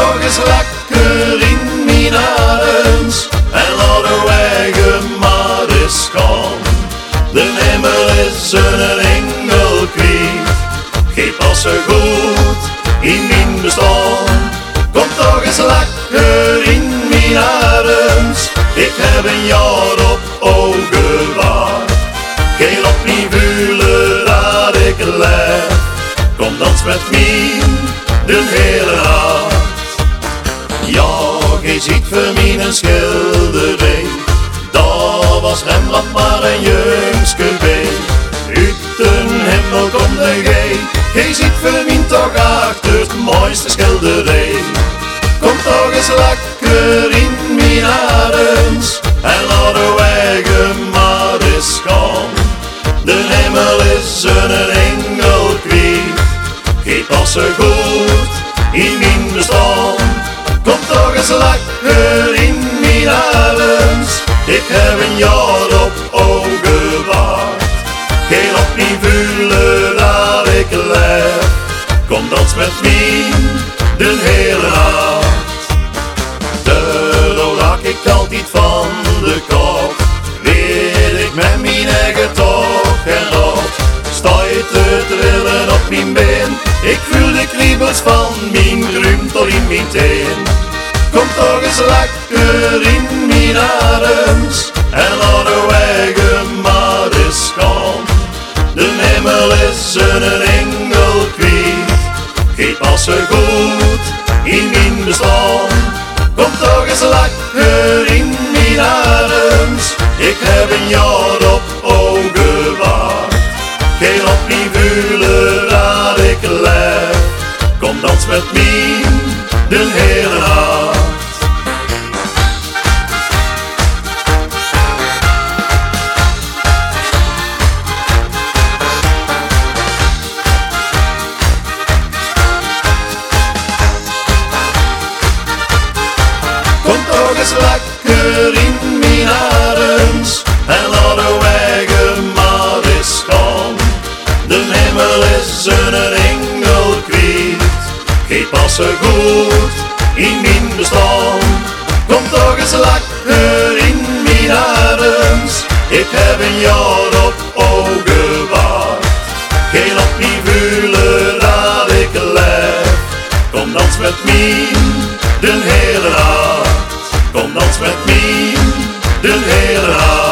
toch eens lekker in mijn arms en laten wij maar eens gaan. De hemel is een engel kwijt, geen passen goed in mijn bestaan. Kom toch eens lekker in mijn arms, ik heb een jaar op ogen waard. Geen op niet voelen dat ik leef, kom dans met mij de hele nacht. Ja, gij ziet voor mij een schilderij, dat was Rembrandt maar een jongske bij. Uit de hemel komt de gij ziet voor mij toch achter het mooiste schilderij. Kom toch eens lekker in mijn arms en laten wij maar eens gaan. De hemel is een engel kwijt, geen passen goed in mijn bestaan. Kom toch eens lekker in mijn arms, ik heb een jaar op ogen waard. Geen op niet voelen dat ik leef, kom dans met mij de hele nacht. Daardoor raak ik altijd van de kop, weet ik met mijn eigen toch en rot. Sta je te trillen op mijn been, ik voel de kriebels van mijn druim tot in mijn teen. Kom toch eens lekker in mijn arms en laten wij maar eens gaan. De hemel is een engel kwijt, geen passen goed in mijn bestaan. Kom toch eens lekker in mijn arms, ik heb een jaar op ogen waard. Geen op niet voelen dat ik leef, kom dans met mij de hele nacht. Kom toch eens lekker in mijn arms en laten wij maar eens gaan. De hemel is een engel kwijt, geen passen goed in mijn bestaan. Kom toch eens lekker in mijn arms, ik heb een jaar op ogen waard. Geen op niet voelen dat ik leef, kom dans met mij de hele nacht. Kom dans met mij de hele nacht.